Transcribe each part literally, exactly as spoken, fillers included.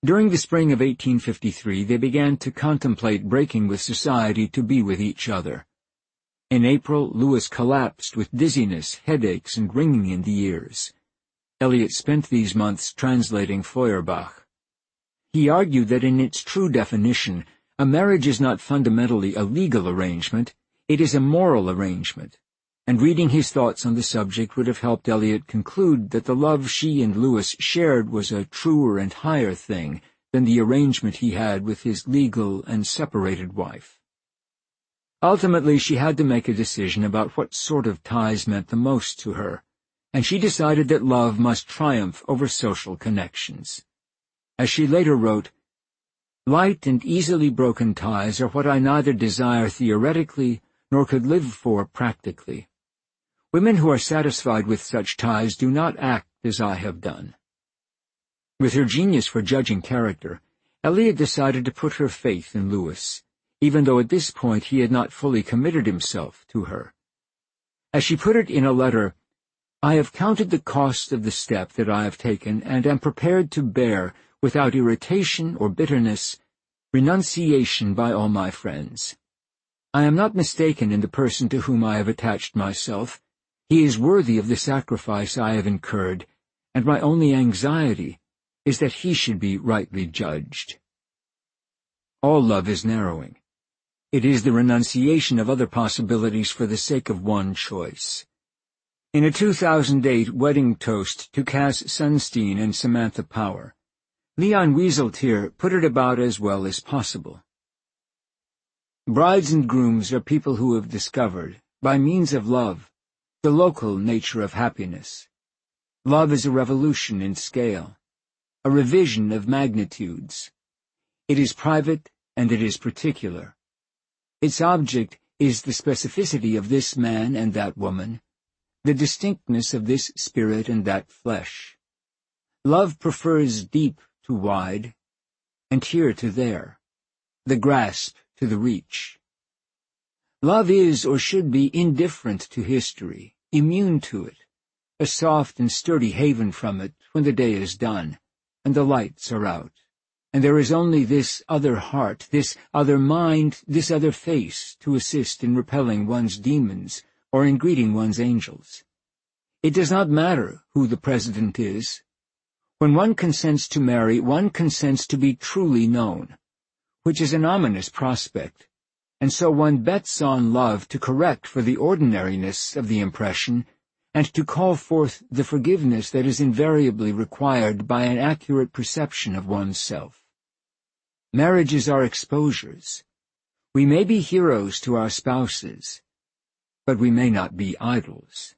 During the spring of eighteen fifty-three, they began to contemplate breaking with society to be with each other. In April, Lewis collapsed with dizziness, headaches, and ringing in the ears. Eliot spent these months translating Feuerbach. He argued that in its true definition, a marriage is not fundamentally a legal arrangement, it is a moral arrangement, and reading his thoughts on the subject would have helped Eliot conclude that the love she and Lewis shared was a truer and higher thing than the arrangement he had with his legal and separated wife. Ultimately, she had to make a decision about what sort of ties meant the most to her, and she decided that love must triumph over social connections. As she later wrote, "Light and easily broken ties are what I neither desire theoretically nor could live for practically. Women who are satisfied with such ties do not act as I have done." With her genius for judging character, Eliot decided to put her faith in Lewis, even though at this point he had not fully committed himself to her. As she put it in a letter, "I have counted the cost of the step that I have taken and am prepared to bear, without irritation or bitterness, renunciation by all my friends. I am not mistaken in the person to whom I have attached myself. He is worthy of the sacrifice I have incurred, and my only anxiety is that he should be rightly judged." All love is narrowing. It is the renunciation of other possibilities for the sake of one choice. In a two thousand eight wedding toast to Cass Sunstein and Samantha Power, Leon Wieseltier put it about as well as possible. Brides and grooms are people who have discovered, by means of love, the local nature of happiness. Love is a revolution in scale, a revision of magnitudes. It is private and it is particular. Its object is the specificity of this man and that woman, the distinctness of this spirit and that flesh. Love prefers deep to wide, and here to there, the grasp to the reach. Love is or should be indifferent to history, immune to it, a soft and sturdy haven from it when the day is done, and the lights are out, and there is only this other heart, this other mind, this other face to assist in repelling one's demons or in greeting one's angels. It does not matter who the president is. When one consents to marry, one consents to be truly known, which is an ominous prospect, and so one bets on love to correct for the ordinariness of the impression and to call forth the forgiveness that is invariably required by an accurate perception of oneself. Marriages are exposures. We may be heroes to our spouses, but we may not be idols.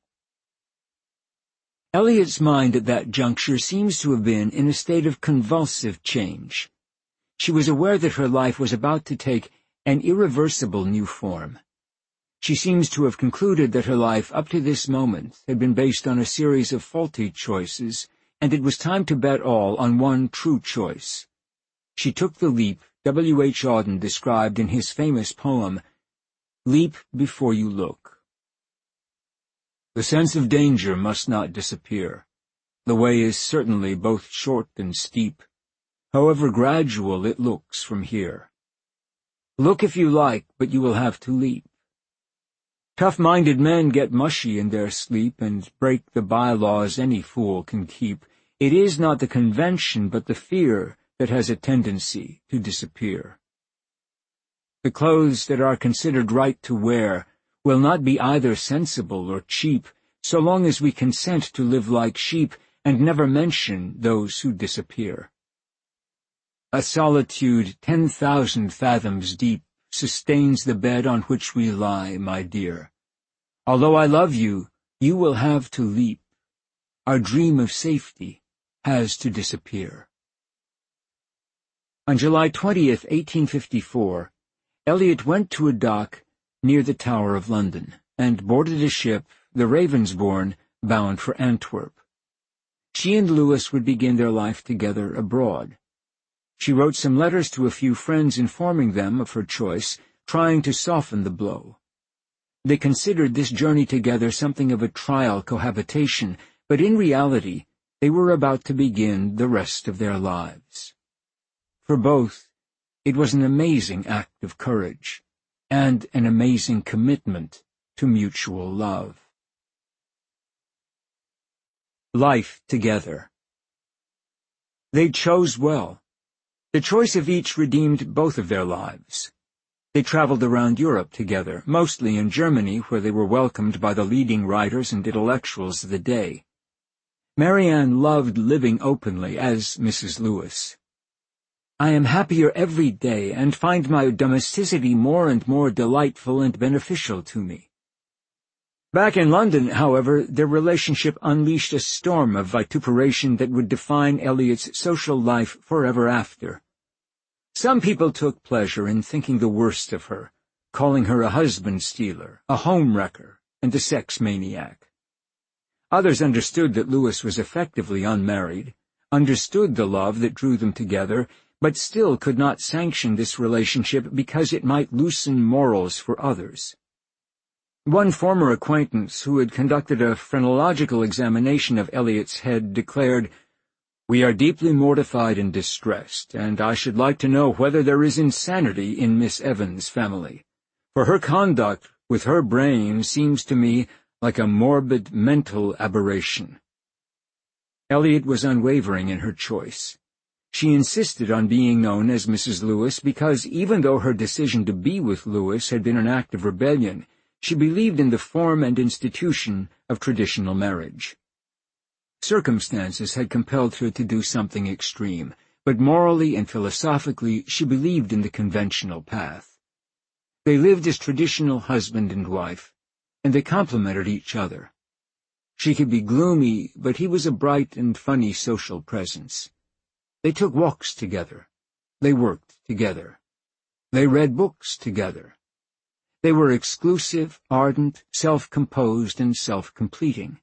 Eliot's mind at that juncture seems to have been in a state of convulsive change. She was aware that her life was about to take an irreversible new form. She seems to have concluded that her life up to this moment had been based on a series of faulty choices, and it was time to bet all on one true choice. She took the leap W H Auden described in his famous poem, "Leap before you look." The sense of danger must not disappear. The way is certainly both short and steep, however gradual it looks from here. Look if you like, but you will have to leap. Tough-minded men get mushy in their sleep and break the bylaws any fool can keep. It is not the convention, but the fear that has a tendency to disappear. The clothes that are considered right to wear will not be either sensible or cheap, so long as we consent to live like sheep and never mention those who disappear. A solitude ten thousand fathoms deep sustains the bed on which we lie, my dear. Although I love you, you will have to leap. Our dream of safety has to disappear. On July twentieth, eighteen fifty-four, Eliot went to a dock near the Tower of London, and boarded a ship, the Ravensbourne, bound for Antwerp. She and Lewis would begin their life together abroad. She wrote some letters to a few friends informing them of her choice, trying to soften the blow. They considered this journey together something of a trial cohabitation, but in reality they were about to begin the rest of their lives. For both, it was an amazing act of courage, and an amazing commitment to mutual love. Life together. They chose well. The choice of each redeemed both of their lives. They traveled around Europe together, mostly in Germany, where they were welcomed by the leading writers and intellectuals of the day. Marianne loved living openly as Missus Lewis. "I am happier every day, and find my domesticity more and more delightful and beneficial to me." Back in London, however, their relationship unleashed a storm of vituperation that would define Eliot's social life forever after. Some people took pleasure in thinking the worst of her, calling her a husband-stealer, a home-wrecker, and a sex-maniac. Others understood that Lewis was effectively unmarried, understood the love that drew them together, but still could not sanction this relationship because it might loosen morals for others. One former acquaintance who had conducted a phrenological examination of Eliot's head declared, "We are deeply mortified and distressed, and I should like to know whether there is insanity in Miss Evans' family, for her conduct with her brain seems to me like a morbid mental aberration." Eliot was unwavering in her choice. She insisted on being known as Missus Lewis because, even though her decision to be with Lewis had been an act of rebellion, she believed in the form and institution of traditional marriage. Circumstances had compelled her to do something extreme, but morally and philosophically she believed in the conventional path. They lived as traditional husband and wife, and they complemented each other. She could be gloomy, but he was a bright and funny social presence. They took walks together. They worked together. They read books together. They were exclusive, ardent, self-composed, and self-completing.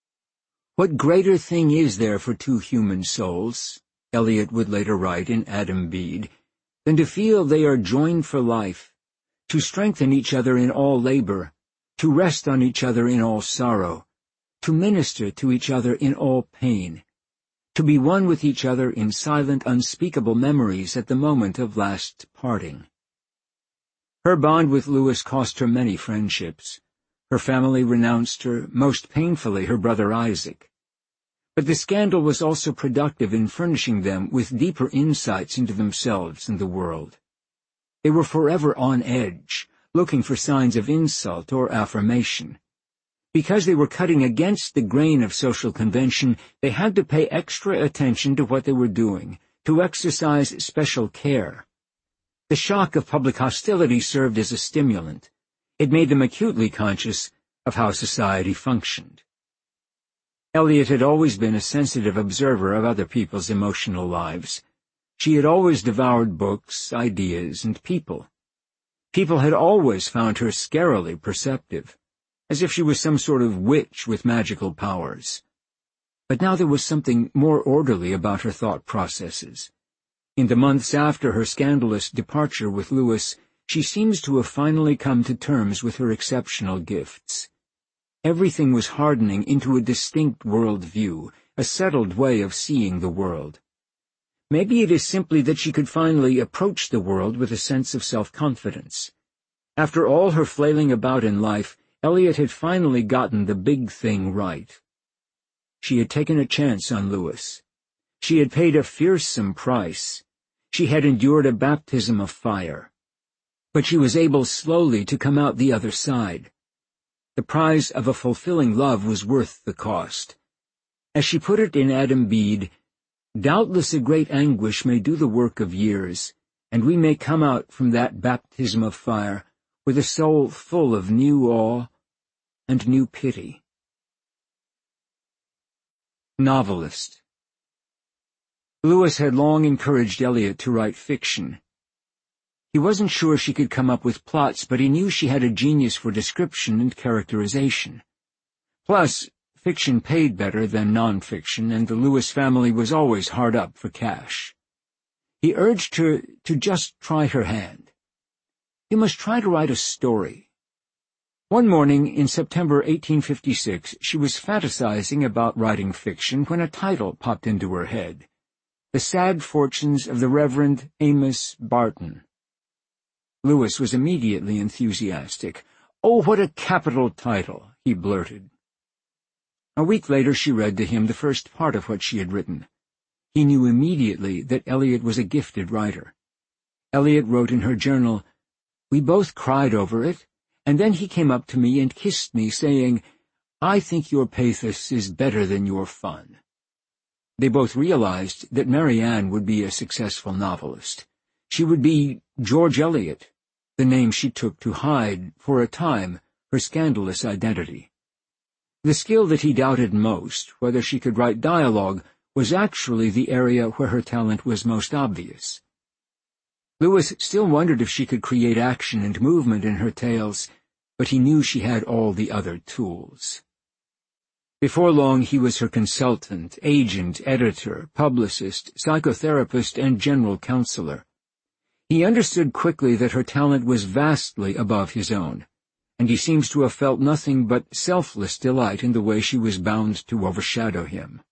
"What greater thing is there for two human souls," Eliot would later write in Adam Bede, "than to feel they are joined for life, to strengthen each other in all labor, to rest on each other in all sorrow, to minister to each other in all pain, to be one with each other in silent, unspeakable memories at the moment of last parting." Her bond with Lewis cost her many friendships. Her family renounced her, most painfully her brother Isaac. But the scandal was also productive in furnishing them with deeper insights into themselves and the world. They were forever on edge, looking for signs of insult or affirmation. Because they were cutting against the grain of social convention, they had to pay extra attention to what they were doing, to exercise special care. The shock of public hostility served as a stimulant. It made them acutely conscious of how society functioned. Eliot had always been a sensitive observer of other people's emotional lives. She had always devoured books, ideas, and people. People had always found her scarily perceptive, as if she was some sort of witch with magical powers. But now there was something more orderly about her thought processes. In the months after her scandalous departure with Lewis, she seems to have finally come to terms with her exceptional gifts. Everything was hardening into a distinct world view, a settled way of seeing the world. Maybe it is simply that she could finally approach the world with a sense of self-confidence. After all her flailing about in life, Eliot had finally gotten the big thing right. She had taken a chance on Lewis. She had paid a fearsome price. She had endured a baptism of fire. But she was able slowly to come out the other side. The prize of a fulfilling love was worth the cost. As she put it in Adam Bede, "Doubtless a great anguish may do the work of years, and we may come out from that baptism of fire with a soul full of new awe and new pity." Novelist. Lewis had long encouraged Eliot to write fiction. He wasn't sure she could come up with plots, but he knew she had a genius for description and characterization. Plus, fiction paid better than non-fiction, and the Lewis family was always hard up for cash. He urged her to just try her hand. "You must try to write a story." One morning in September eighteen fifty-six, she was fantasizing about writing fiction when a title popped into her head. The Sad Fortunes of the Reverend Amos Barton. Lewis was immediately enthusiastic. "Oh, what a capital title," he blurted. A week later she read to him the first part of what she had written. He knew immediately that Eliot was a gifted writer. Eliot wrote in her journal, "We both cried over it, and then he came up to me and kissed me, saying, 'I think your pathos is better than your fun.'" They both realized that Marianne would be a successful novelist. She would be George Eliot, the name she took to hide, for a time, her scandalous identity. The skill that he doubted most, whether she could write dialogue, was actually the area where her talent was most obvious. Lewis still wondered if she could create action and movement in her tales, but he knew she had all the other tools. Before long he was her consultant, agent, editor, publicist, psychotherapist, and general counselor. He understood quickly that her talent was vastly above his own, and he seems to have felt nothing but selfless delight in the way she was bound to overshadow him.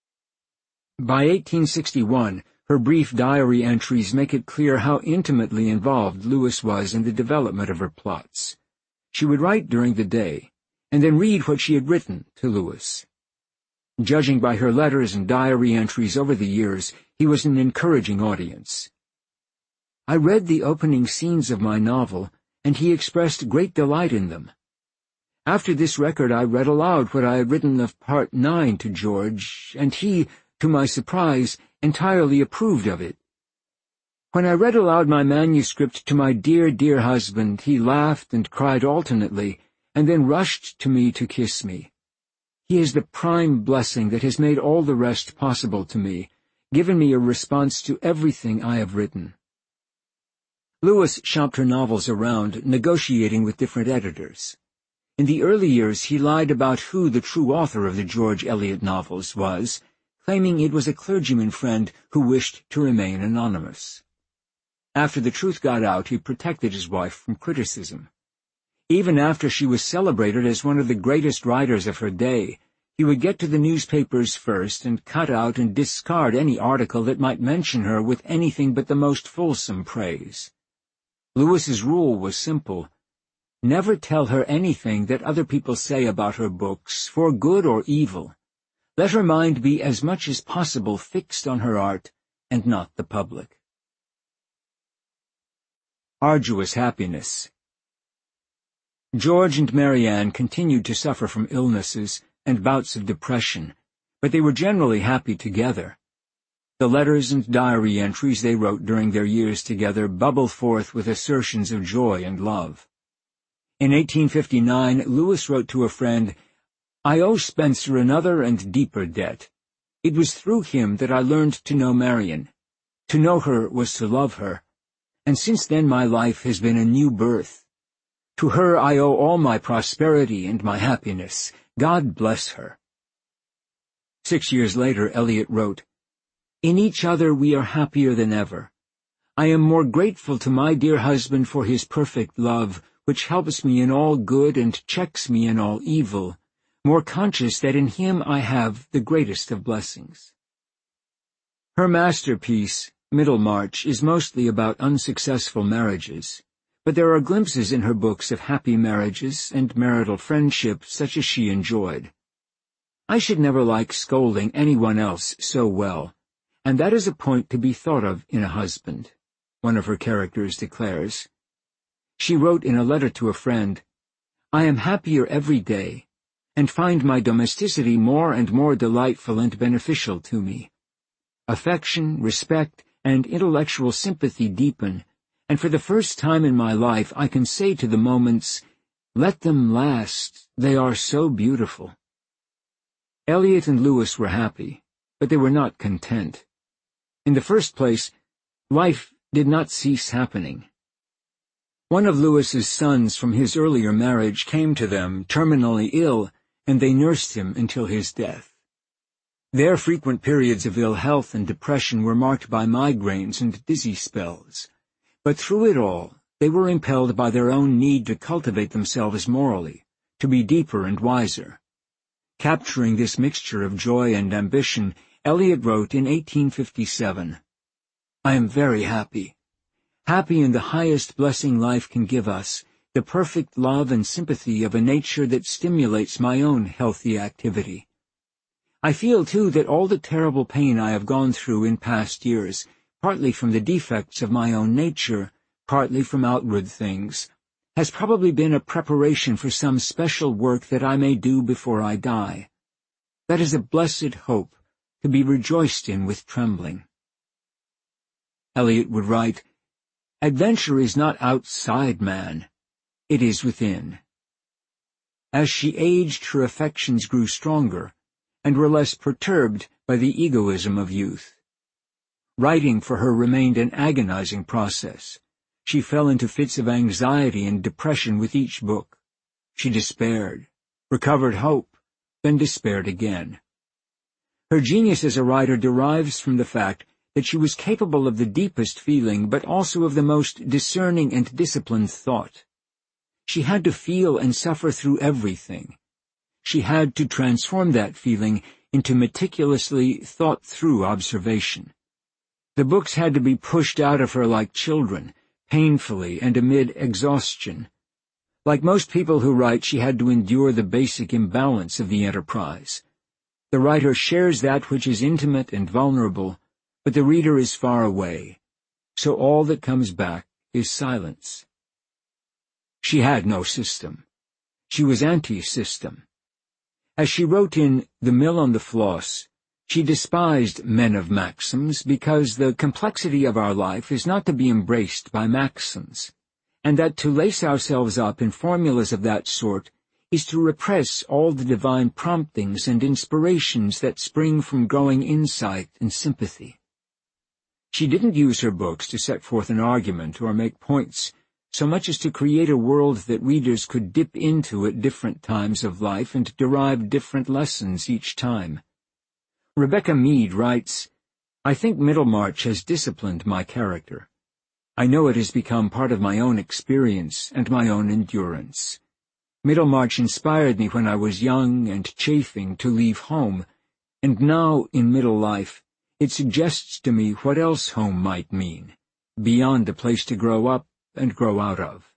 By eighteen sixty-one, her brief diary entries make it clear how intimately involved Lewis was in the development of her plots. She would write during the day, and then read what she had written to Lewis. Judging by her letters and diary entries over the years, he was an encouraging audience. "I read the opening scenes of my novel, and he expressed great delight in them. After this record I read aloud what I had written of part nine to George, and he, to my surprise, entirely approved of it. When I read aloud my manuscript to my dear, dear husband, he laughed and cried alternately, and then rushed to me to kiss me. He is the prime blessing that has made all the rest possible to me, given me a response to everything I have written." Lewis shopped her novels around, negotiating with different editors. In the early years he lied about who the true author of the George Eliot novels was, claiming it was a clergyman friend who wished to remain anonymous. After the truth got out, he protected his wife from criticism. Even after she was celebrated as one of the greatest writers of her day, he would get to the newspapers first and cut out and discard any article that might mention her with anything but the most fulsome praise. Lewis's rule was simple: never tell her anything that other people say about her books, for good or evil. Let her mind be as much as possible fixed on her art and not the public. Arduous happiness. George and Marianne continued to suffer from illnesses and bouts of depression, but they were generally happy together. The letters and diary entries they wrote during their years together bubble forth with assertions of joy and love. In eighteen fifty-nine, Lewis wrote to a friend, "I owe Spencer another and deeper debt. It was through him that I learned to know Marian. To know her was to love her, and since then my life has been a new birth. To her I owe all my prosperity and my happiness. God bless her." Six years later, Eliot wrote, "In each other we are happier than ever. I am more grateful to my dear husband for his perfect love, which helps me in all good and checks me in all evil, more conscious that in him I have the greatest of blessings." Her masterpiece, Middlemarch, is mostly about unsuccessful marriages, but there are glimpses in her books of happy marriages and marital friendship such as she enjoyed. "I should never like scolding anyone else so well, and that is a point to be thought of in a husband," one of her characters declares. She wrote in a letter to a friend, "I am happier every day, and find my domesticity more and more delightful and beneficial to me. Affection, respect, and intellectual sympathy deepen, and for the first time in my life I can say to the moments, 'Let them last, they are so beautiful.'" Eliot and Lewis were happy, but they were not content. In the first place, life did not cease happening. One of Lewis's sons from his earlier marriage came to them terminally ill, and they nursed him until his death. Their frequent periods of ill health and depression were marked by migraines and dizzy spells, but through it all they were impelled by their own need to cultivate themselves morally, to be deeper and wiser. Capturing this mixture of joy and ambition, Eliot wrote in eighteen fifty-seven, "I am very happy. Happy in the highest blessing life can give us, the perfect love and sympathy of a nature that stimulates my own healthy activity. I feel, too, that all the terrible pain I have gone through in past years, partly from the defects of my own nature, partly from outward things, has probably been a preparation for some special work that I may do before I die. That is a blessed hope, to be rejoiced in with trembling." Eliot would write, "Adventure is not outside man, it is within." As she aged, her affections grew stronger, and were less perturbed by the egoism of youth. Writing for her remained an agonizing process. She fell into fits of anxiety and depression with each book. She despaired, recovered hope, then despaired again. Her genius as a writer derives from the fact that she was capable of the deepest feeling, but also of the most discerning and disciplined thought. She had to feel and suffer through everything. She had to transform that feeling into meticulously thought-through observation. The books had to be pushed out of her like children, painfully and amid exhaustion. Like most people who write, she had to endure the basic imbalance of the enterprise. The writer shares that which is intimate and vulnerable, but the reader is far away, so all that comes back is silence. She had no system. She was anti-system. As she wrote in The Mill on the Floss, she despised men of maxims because the complexity of our life is not to be embraced by maxims, and that to lace ourselves up in formulas of that sort is to repress all the divine promptings and inspirations that spring from growing insight and sympathy. She didn't use her books to set forth an argument or make points, so much as to create a world that readers could dip into at different times of life and derive different lessons each time. Rebecca Mead writes, "I think Middlemarch has disciplined my character. I know it has become part of my own experience and my own endurance. Middlemarch inspired me when I was young and chafing to leave home, and now, in middle life, it suggests to me what else home might mean, beyond a place to grow up and grow out of."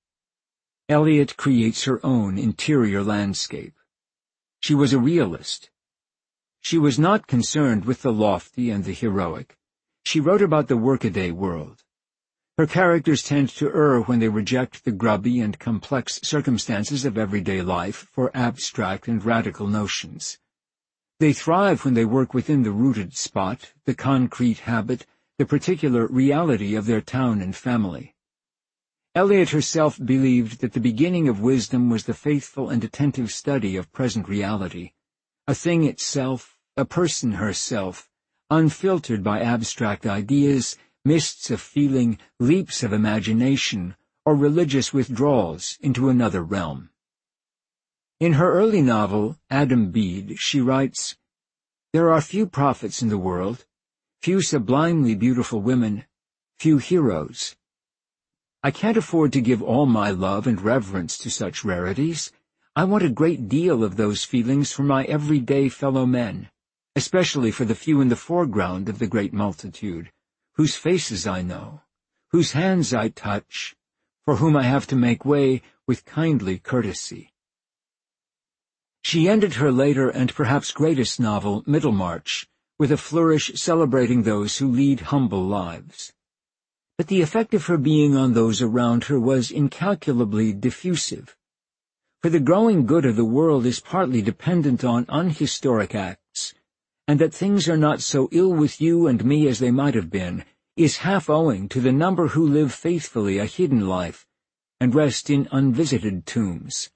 Eliot creates her own interior landscape. She was a realist. She was not concerned with the lofty and the heroic. She wrote about the workaday world. Her characters tend to err when they reject the grubby and complex circumstances of everyday life for abstract and radical notions. They thrive when they work within the rooted spot, the concrete habit, the particular reality of their town and family. Eliot herself believed that the beginning of wisdom was the faithful and attentive study of present reality, a thing itself, a person herself, unfiltered by abstract ideas, mists of feeling, leaps of imagination, or religious withdrawals into another realm. In her early novel, Adam Bede, she writes, "There are few prophets in the world, few sublimely beautiful women, few heroes. I can't afford to give all my love and reverence to such rarities. I want a great deal of those feelings for my everyday fellow men, especially for the few in the foreground of the great multitude, whose faces I know, whose hands I touch, for whom I have to make way with kindly courtesy." She ended her later and perhaps greatest novel, Middlemarch, with a flourish celebrating those who lead humble lives. But the effect of her being on those around her was incalculably diffusive. For the growing good of the world is partly dependent on unhistoric acts, and that things are not so ill with you and me as they might have been is half owing to the number who live faithfully a hidden life and rest in unvisited tombs.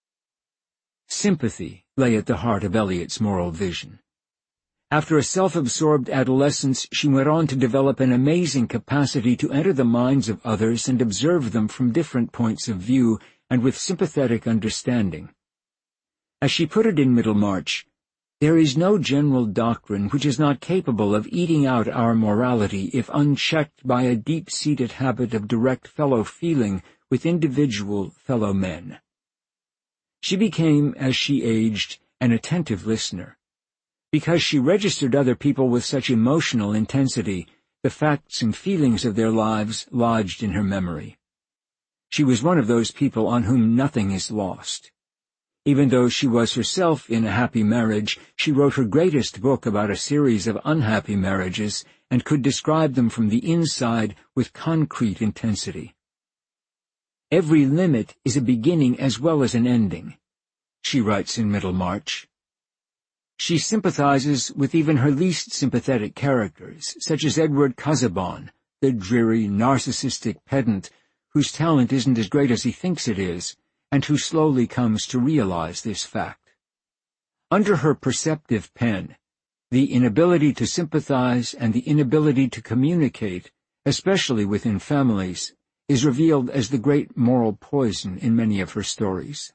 Sympathy lay at the heart of Eliot's moral vision. After a self-absorbed adolescence, she went on to develop an amazing capacity to enter the minds of others and observe them from different points of view and with sympathetic understanding. As she put it in Middlemarch, "There is no general doctrine which is not capable of eating out our morality if unchecked by a deep-seated habit of direct fellow-feeling with individual fellow men." She became, as she aged, an attentive listener. Because she registered other people with such emotional intensity, the facts and feelings of their lives lodged in her memory. She was one of those people on whom nothing is lost. Even though she was herself in a happy marriage, she wrote her greatest book about a series of unhappy marriages and could describe them from the inside with concrete intensity. Every limit is a beginning as well as an ending, she writes in Middlemarch. She sympathizes with even her least sympathetic characters, such as Edward Casaubon, the dreary, narcissistic pedant whose talent isn't as great as he thinks it is, and who slowly comes to realize this fact. Under her perceptive pen, the inability to sympathize and the inability to communicate, especially within families, is revealed as the great moral poison in many of her stories.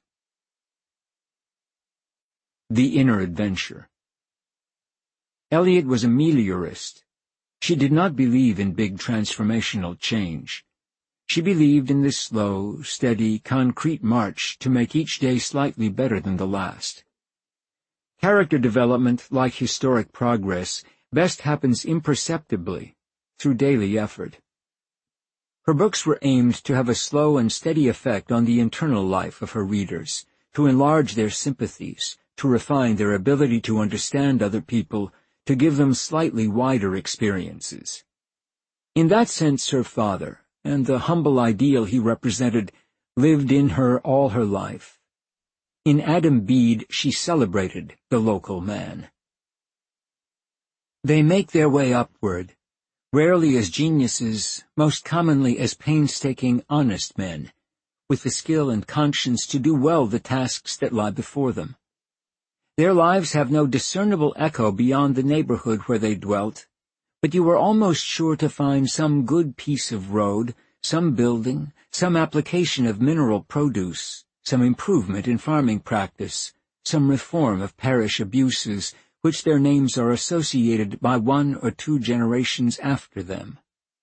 The Inner Adventure. Eliot was a meliorist. She did not believe in big transformational change. She believed in this slow, steady, concrete march to make each day slightly better than the last. Character development, like historic progress, best happens imperceptibly, through daily effort. Her books were aimed to have a slow and steady effect on the internal life of her readers, to enlarge their sympathies, to refine their ability to understand other people, to give them slightly wider experiences. In that sense, her father, and the humble ideal he represented, lived in her all her life. In Adam Bede she celebrated the local man. They make their way upward, rarely as geniuses, most commonly as painstaking, honest men, with the skill and conscience to do well the tasks that lie before them. Their lives have no discernible echo beyond the neighborhood where they dwelt, but you were almost sure to find some good piece of road, some building, some application of mineral produce, some improvement in farming practice, some reform of parish abuses, which their names are associated by one or two generations after them.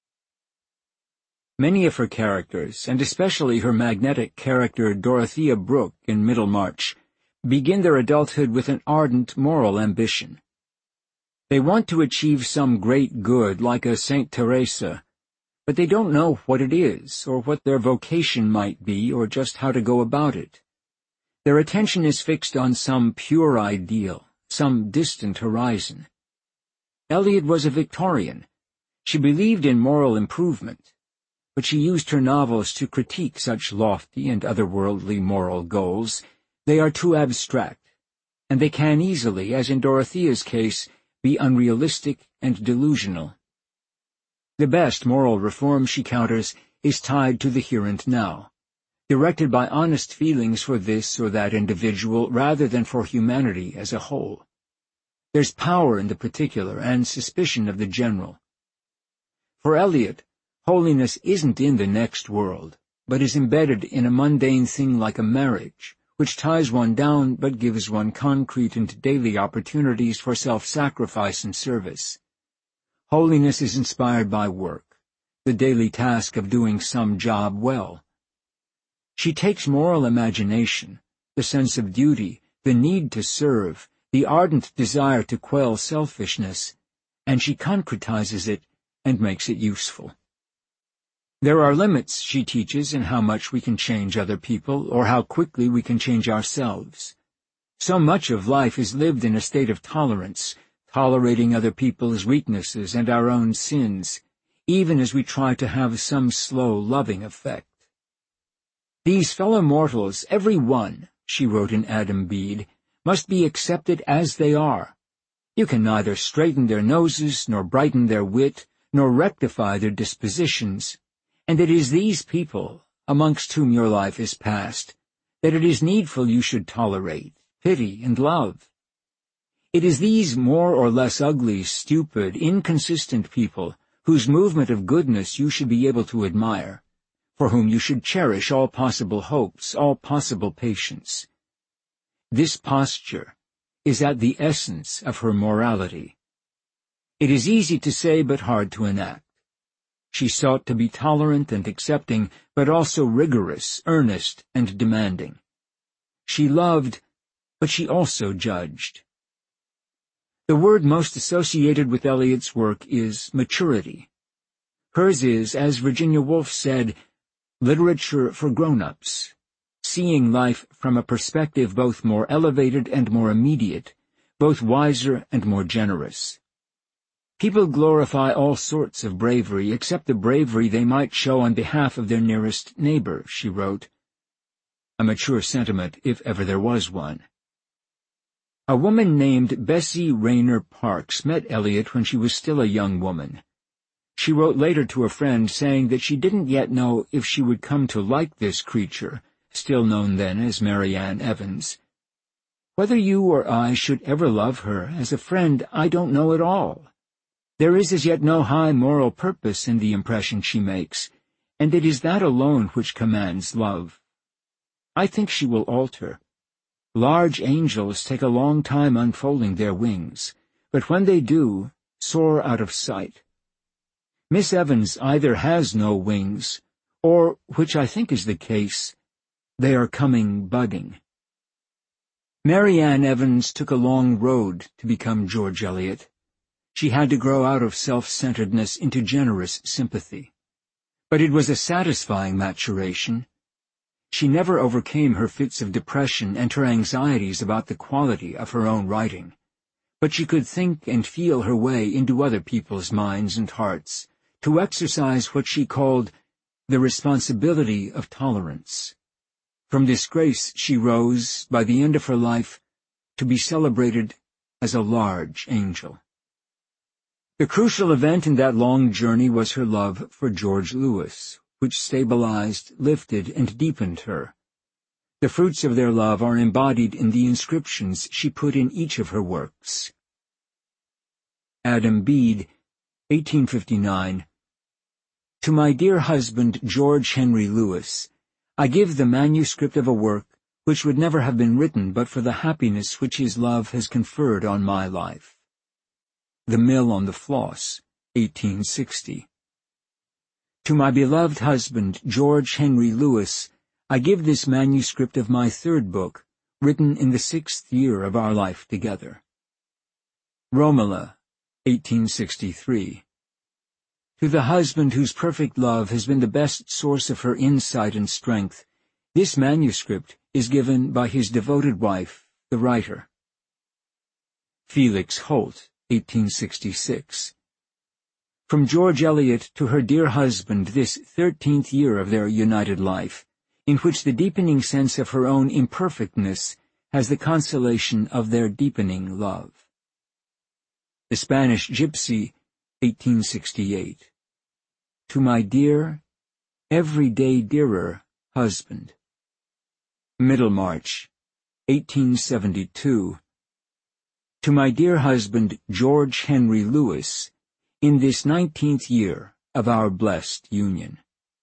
Many of her characters, and especially her magnetic character Dorothea Brooke in Middlemarch, begin their adulthood with an ardent moral ambition. They want to achieve some great good like a Saint Teresa, but they don't know what it is, or what their vocation might be, or just how to go about it. Their attention is fixed on some pure ideal, some distant horizon. Eliot was a Victorian. She believed in moral improvement, but she used her novels to critique such lofty and otherworldly moral goals. They are too abstract, and they can easily, as in Dorothea's case, be unrealistic and delusional. The best moral reform, she counters, is tied to the here and now, directed by honest feelings for this or that individual rather than for humanity as a whole. There's power in the particular and suspicion of the general. For Eliot, holiness isn't in the next world, but is embedded in a mundane thing like a marriage, which ties one down but gives one concrete and daily opportunities for self-sacrifice and service. Holiness is inspired by work, the daily task of doing some job well. She takes moral imagination, the sense of duty, the need to serve, the ardent desire to quell selfishness, and she concretizes it and makes it useful. There are limits, she teaches, in how much we can change other people or how quickly we can change ourselves. So much of life is lived in a state of tolerance, tolerating other people's weaknesses and our own sins, even as we try to have some slow, loving effect. These fellow mortals, every one, she wrote in Adam Bede, must be accepted as they are. You can neither straighten their noses, nor brighten their wit, nor rectify their dispositions, and it is these people, amongst whom your life is passed, that it is needful you should tolerate, pity, and love. It is these more or less ugly, stupid, inconsistent people whose movement of goodness you should be able to admire, for whom you should cherish all possible hopes, all possible patience. This posture is at the essence of her morality. It is easy to say but hard to enact. She sought to be tolerant and accepting, but also rigorous, earnest, and demanding. She loved, but she also judged. The word most associated with Eliot's work is maturity. Hers is, as Virginia Woolf said, literature for grown-ups, seeing life from a perspective both more elevated and more immediate, both wiser and more generous. People glorify all sorts of bravery except the bravery they might show on behalf of their nearest neighbor, she wrote. A mature sentiment, if ever there was one. A woman named Bessie Rayner Parks met Eliot when she was still a young woman. She wrote later to a friend saying that she didn't yet know if she would come to like this creature, still known then as Mary Ann Evans. Whether you or I should ever love her as a friend, I don't know at all. There is as yet no high moral purpose in the impression she makes, and it is that alone which commands love. I think she will alter. Large angels take a long time unfolding their wings, but when they do, soar out of sight. Miss Evans either has no wings, or, which I think is the case, they are coming budding. Mary Ann Evans took a long road to become George Eliot. She had to grow out of self-centeredness into generous sympathy. But it was a satisfying maturation. She never overcame her fits of depression and her anxieties about the quality of her own writing, but she could think and feel her way into other people's minds and hearts, to exercise what she called the responsibility of tolerance. From disgrace she rose, by the end of her life, to be celebrated as a large angel. The crucial event in that long journey was her love for George Lewis, which stabilized, lifted, and deepened her. The fruits of their love are embodied in the inscriptions she put in each of her works. Adam Bede, eighteen fifty-nine. To my dear husband, George Henry Lewis, I give the manuscript of a work which would never have been written but for the happiness which his love has conferred on my life. The Mill on the Floss, eighteen sixty. To my beloved husband, George Henry Lewis, I give this manuscript of my third book, written in the sixth year of our life together. Romola, eighteen sixty-three. To the husband whose perfect love has been the best source of her insight and strength, this manuscript is given by his devoted wife, the writer. Felix Holt, eighteen sixty-six. From George Eliot to her dear husband this thirteenth year of their united life, in which the deepening sense of her own imperfectness has the consolation of their deepening love. The Spanish Gypsy, eighteen sixty-eight. To my dear, every day dearer husband. Middlemarch, eighteen seventy-two. To my dear husband, George Henry Lewis, in this nineteenth year of our blessed union.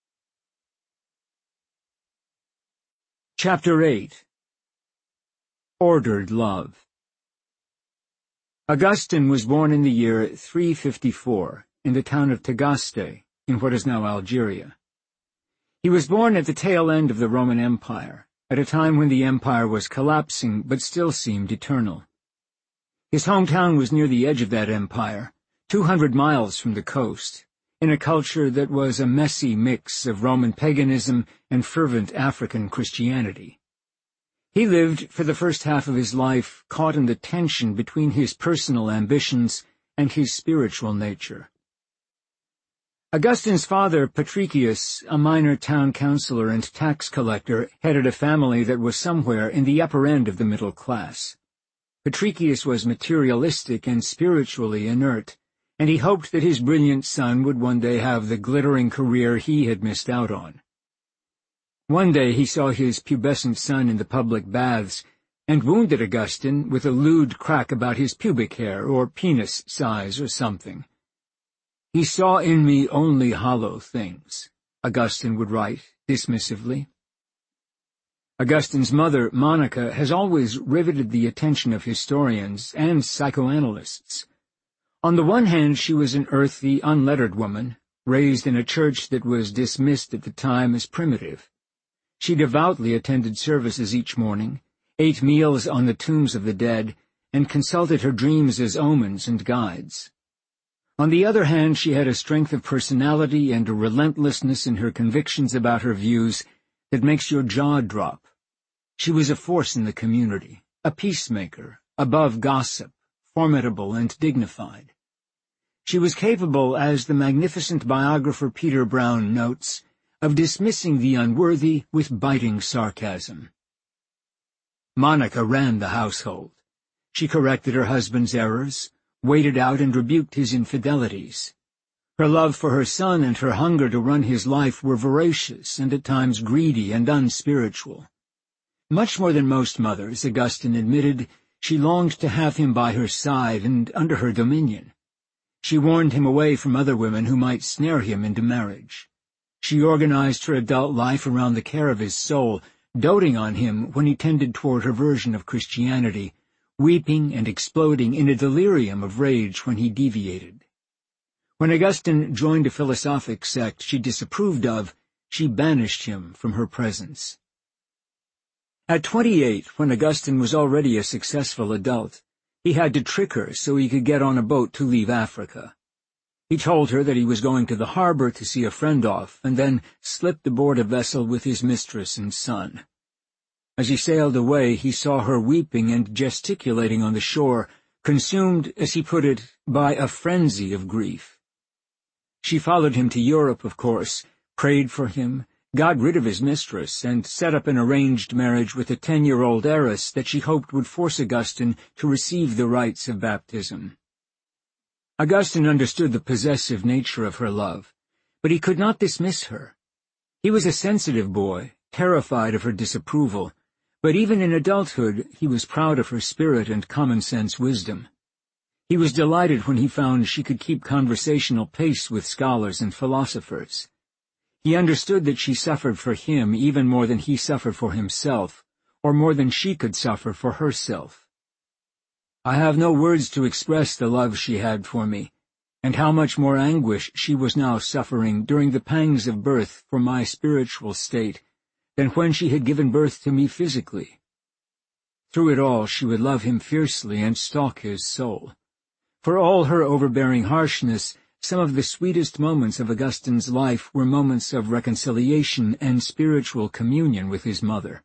Chapter eight. Ordered Love. Augustine was born in the year three fifty-four, in the town of Tagaste, in what is now Algeria. He was born at the tail end of the Roman Empire, at a time when the empire was collapsing but still seemed eternal. His hometown was near the edge of that empire, two hundred miles from the coast, in a culture that was a messy mix of Roman paganism and fervent African Christianity. He lived, for the first half of his life, caught in the tension between his personal ambitions and his spiritual nature. Augustine's father, Patricius, a minor town councillor and tax collector, headed a family that was somewhere in the upper end of the middle class. Patricius was materialistic and spiritually inert, and he hoped that his brilliant son would one day have the glittering career he had missed out on. One day he saw his pubescent son in the public baths, and wounded Augustine with a lewd crack about his pubic hair, or penis size, or something. He saw in me only hollow things, Augustine would write dismissively. Augustine's mother, Monica, has always riveted the attention of historians and psychoanalysts. On the one hand, she was an earthy, unlettered woman, raised in a church that was dismissed at the time as primitive. She devoutly attended services each morning, ate meals on the tombs of the dead, and consulted her dreams as omens and guides. On the other hand, she had a strength of personality and a relentlessness in her convictions about her views that makes your jaw drop. She was a force in the community, a peacemaker, above gossip, formidable and dignified. She was capable, as the magnificent biographer Peter Brown notes, of dismissing the unworthy with biting sarcasm. Monica ran the household. She corrected her husband's errors, waited out and rebuked his infidelities. Her love for her son and her hunger to run his life were voracious and at times greedy and unspiritual. Much more than most mothers, Augustine admitted, she longed to have him by her side and under her dominion. She warned him away from other women who might snare him into marriage. She organized her adult life around the care of his soul, doting on him when he tended toward her version of Christianity, weeping and exploding in a delirium of rage when he deviated. When Augustine joined a philosophic sect she disapproved of, she banished him from her presence. At twenty-eight, when Augustine was already a successful adult, he had to trick her so he could get on a boat to leave Africa. He told her that he was going to the harbor to see a friend off, and then slipped aboard a vessel with his mistress and son. As he sailed away, he saw her weeping and gesticulating on the shore, consumed, as he put it, by a frenzy of grief. She followed him to Europe, of course, prayed for him, got rid of his mistress, and set up an arranged marriage with a ten-year-old heiress that she hoped would force Augustine to receive the rites of baptism. Augustine understood the possessive nature of her love, but he could not dismiss her. He was a sensitive boy, terrified of her disapproval, but even in adulthood he was proud of her spirit and common-sense wisdom. He was delighted when he found she could keep conversational pace with scholars and philosophers. He understood that she suffered for him even more than he suffered for himself, or more than she could suffer for herself. I have no words to express the love she had for me, and how much more anguish she was now suffering during the pangs of birth for my spiritual state than when she had given birth to me physically. Through it all she would love him fiercely and stalk his soul. For all her overbearing harshness, some of the sweetest moments of Augustine's life were moments of reconciliation and spiritual communion with his mother.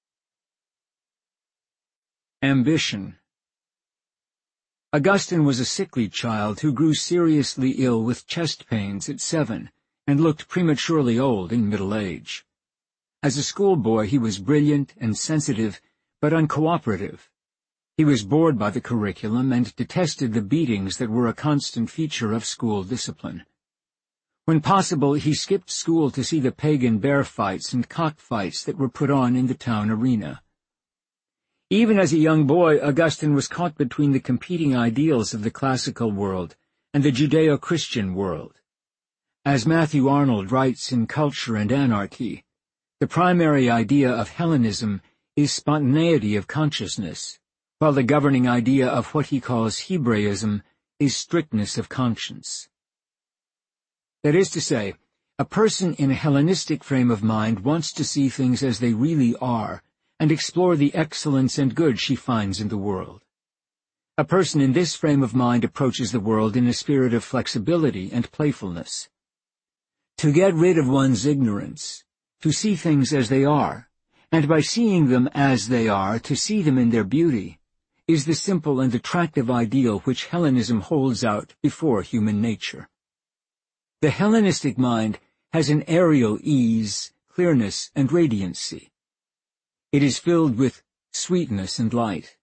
Ambition. Augustine was a sickly child who grew seriously ill with chest pains at seven and looked prematurely old in middle age. As a schoolboy he was brilliant and sensitive, but uncooperative. He was bored by the curriculum and detested the beatings that were a constant feature of school discipline. When possible, he skipped school to see the pagan bear fights and cockfights that were put on in the town arena. Even as a young boy, Augustine was caught between the competing ideals of the classical world and the Judeo-Christian world. As Matthew Arnold writes in Culture and Anarchy, the primary idea of Hellenism is spontaneity of consciousness, while the governing idea of what he calls Hebraism is strictness of conscience. That is to say, a person in a Hellenistic frame of mind wants to see things as they really are and explore the excellence and good she finds in the world. A person in this frame of mind approaches the world in a spirit of flexibility and playfulness. To get rid of one's ignorance, to see things as they are, and by seeing them as they are, to see them in their beauty, is the simple and attractive ideal which Hellenism holds out before human nature. The Hellenistic mind has an aerial ease, clearness, and radiancy. It is filled with sweetness and light.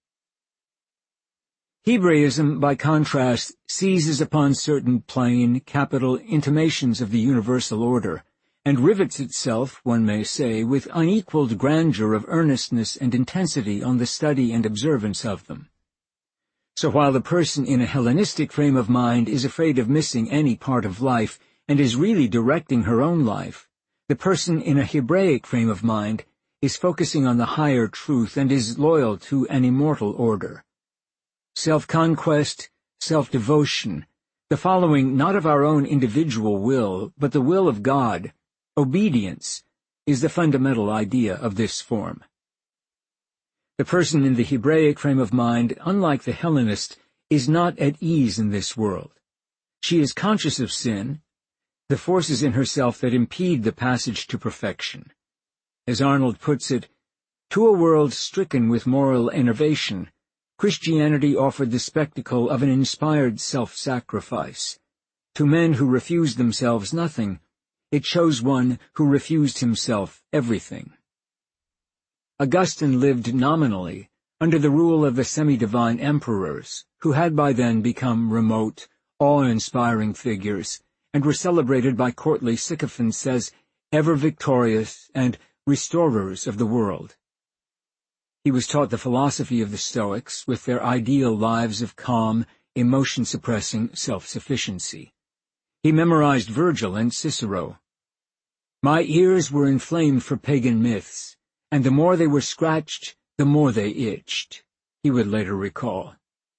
Hebraism, by contrast, seizes upon certain plain, capital intimations of the universal order, and rivets itself, one may say, with unequaled grandeur of earnestness and intensity on the study and observance of them. So while the person in a Hellenistic frame of mind is afraid of missing any part of life and is really directing her own life, the person in a Hebraic frame of mind is focusing on the higher truth and is loyal to an immortal order. Self-conquest, self-devotion, the following not of our own individual will, but the will of God, obedience, is the fundamental idea of this form. The person in the Hebraic frame of mind, unlike the Hellenist, is not at ease in this world. She is conscious of sin, the forces in herself that impede the passage to perfection. As Arnold puts it, to a world stricken with moral enervation, Christianity offered the spectacle of an inspired self-sacrifice. To men who refused themselves nothing, it chose one who refused himself everything. Augustine lived nominally under the rule of the semi-divine emperors, who had by then become remote, awe-inspiring figures, and were celebrated by courtly sycophants as ever victorious and restorers of the world. He was taught the philosophy of the Stoics with their ideal lives of calm, emotion-suppressing self-sufficiency. He memorized Virgil and Cicero. My ears were inflamed for pagan myths, and the more they were scratched, the more they itched, he would later recall.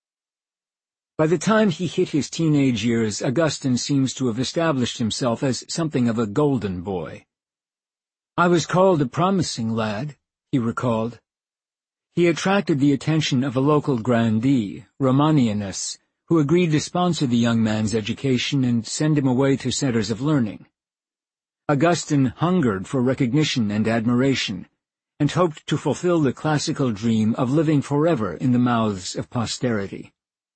By the time he hit his teenage years, Augustine seems to have established himself as something of a golden boy. I was called a promising lad, he recalled. He attracted the attention of a local grandee, Romanianus, who agreed to sponsor the young man's education and send him away to centers of learning. Augustine hungered for recognition and admiration, and hoped to fulfill the classical dream of living forever in the mouths of posterity.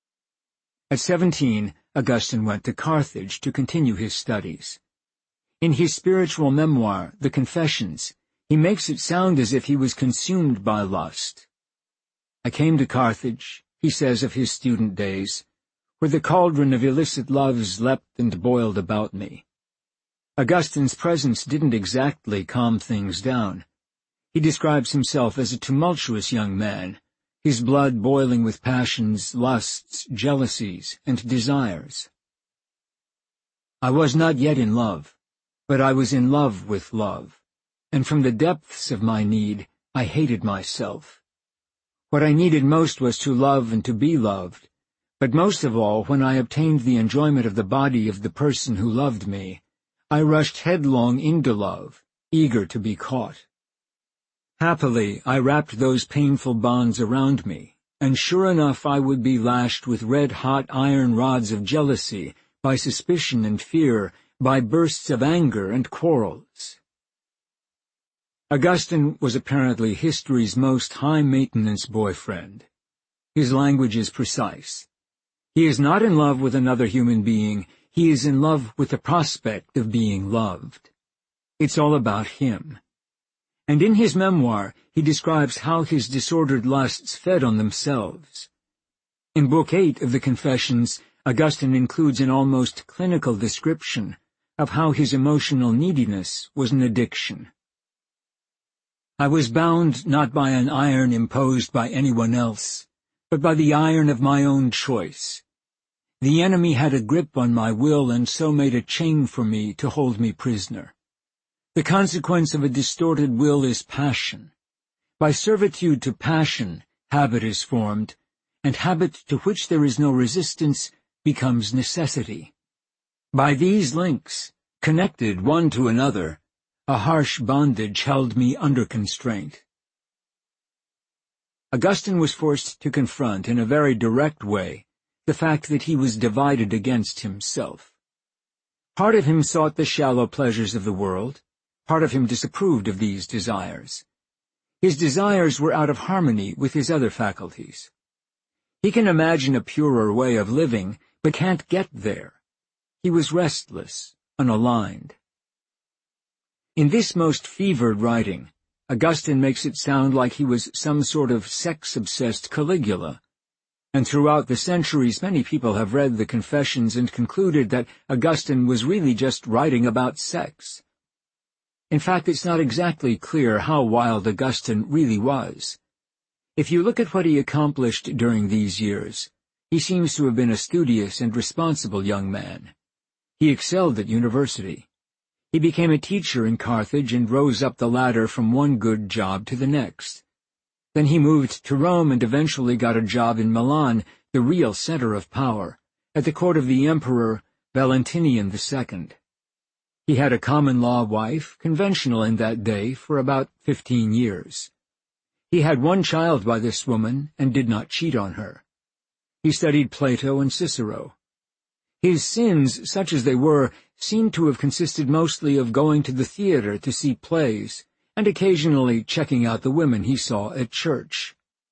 At seventeen, Augustine went to Carthage to continue his studies. In his spiritual memoir, The Confessions, he makes it sound as if he was consumed by lust. I came to Carthage, he says of his student days, where the cauldron of illicit loves leapt and boiled about me. Augustine's presence didn't exactly calm things down. He describes himself as a tumultuous young man, his blood boiling with passions, lusts, jealousies, and desires. I was not yet in love, but I was in love with love, and from the depths of my need I hated myself. What I needed most was to love and to be loved, but most of all, when I obtained the enjoyment of the body of the person who loved me, I rushed headlong into love, eager to be caught. Happily, I wrapped those painful bonds around me, and sure enough I would be lashed with red-hot iron rods of jealousy, by suspicion and fear, by bursts of anger and quarrels. Augustine was apparently history's most high-maintenance boyfriend. His language is precise. He is not in love with another human being, he is in love with the prospect of being loved. It's all about him. And in his memoir, he describes how his disordered lusts fed on themselves. In Book eight of the Confessions, Augustine includes an almost clinical description of how his emotional neediness was an addiction. I was bound not by an iron imposed by anyone else, but by the iron of my own choice. The enemy had a grip on my will and so made a chain for me to hold me prisoner. The consequence of a distorted will is passion. By servitude to passion, habit is formed, and habit to which there is no resistance becomes necessity. By these links, connected one to another, a harsh bondage held me under constraint. Augustine was forced to confront in a very direct way the fact that he was divided against himself. Part of him sought the shallow pleasures of the world, part of him disapproved of these desires. His desires were out of harmony with his other faculties. He can imagine a purer way of living, but can't get there. He was restless, unaligned. In this most fevered writing, Augustine makes it sound like he was some sort of sex-obsessed Caligula, and throughout the centuries many people have read the Confessions and concluded that Augustine was really just writing about sex. In fact, it's not exactly clear how wild Augustine really was. If you look at what he accomplished during these years, he seems to have been a studious and responsible young man. He excelled at university. He became a teacher in Carthage and rose up the ladder from one good job to the next. Then he moved to Rome and eventually got a job in Milan, the real center of power, at the court of the Emperor Valentinian the Second. He had a common-law wife, conventional in that day, for about fifteen years. He had one child by this woman and did not cheat on her. He studied Plato and Cicero. His sins, such as they were, seemed to have consisted mostly of going to the theater to see plays and occasionally checking out the women he saw at church.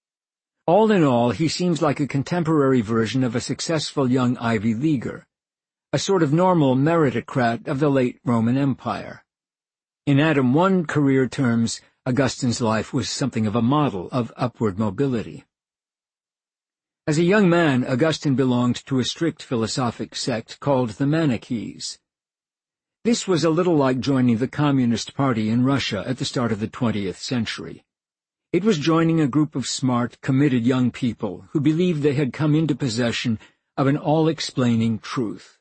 All in all, he seems like a contemporary version of a successful young Ivy Leaguer, a sort of normal meritocrat of the late Roman Empire. In Adam one career terms, Augustine's life was something of a model of upward mobility. As a young man, Augustine belonged to a strict philosophic sect called the Manichees. This was a little like joining the Communist Party in Russia at the start of the twentieth century. It was joining a group of smart, committed young people who believed they had come into possession of an all-explaining truth.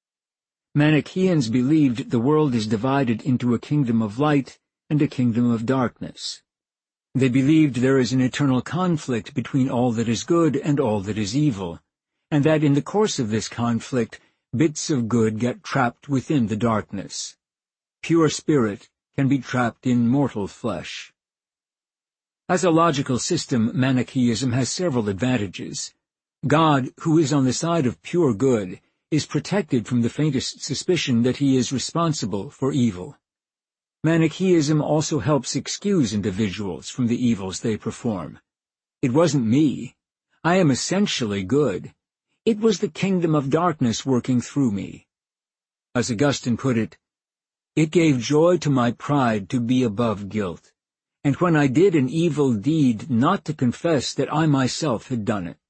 Manichaeans believed the world is divided into a kingdom of light and a kingdom of darkness. They believed there is an eternal conflict between all that is good and all that is evil, and that in the course of this conflict, bits of good get trapped within the darkness. Pure spirit can be trapped in mortal flesh. As a logical system, Manichaeism has several advantages. God, who is on the side of pure good, is protected from the faintest suspicion that he is responsible for evil. Manichaeism also helps excuse individuals from the evils they perform. It wasn't me. I am essentially good. It was the kingdom of darkness working through me. As Augustine put it, "It gave joy to my pride to be above guilt, and when I did an evil deed not to confess that I myself had done it."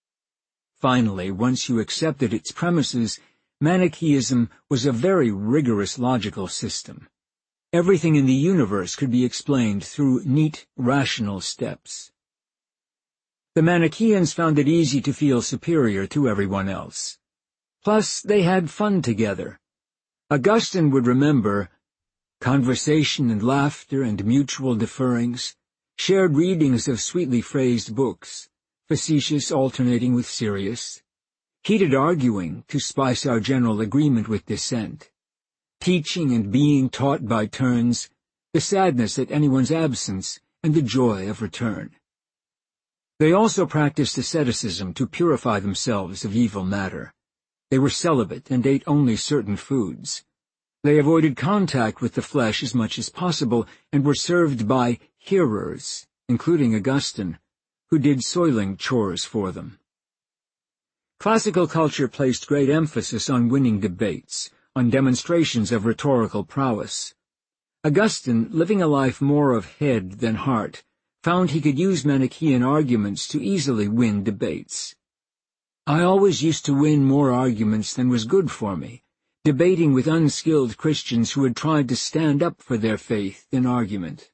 Finally, once you accepted its premises, Manichaeism was a very rigorous logical system. Everything in the universe could be explained through neat, rational steps. The Manichaeans found it easy to feel superior to everyone else. Plus, they had fun together. Augustine would remember conversation and laughter and mutual deferrings, shared readings of sweetly phrased books, facetious alternating with serious, heated arguing to spice our general agreement with dissent, teaching and being taught by turns, the sadness at anyone's absence, and the joy of return. They also practiced asceticism to purify themselves of evil matter. They were celibate and ate only certain foods. They avoided contact with the flesh as much as possible and were served by hearers, including Augustine, who did soiling chores for them. Classical culture placed great emphasis on winning debates, on demonstrations of rhetorical prowess. Augustine, living a life more of head than heart, found he could use Manichaean arguments to easily win debates. "I always used to win more arguments than was good for me, debating with unskilled Christians who had tried to stand up for their faith in argument."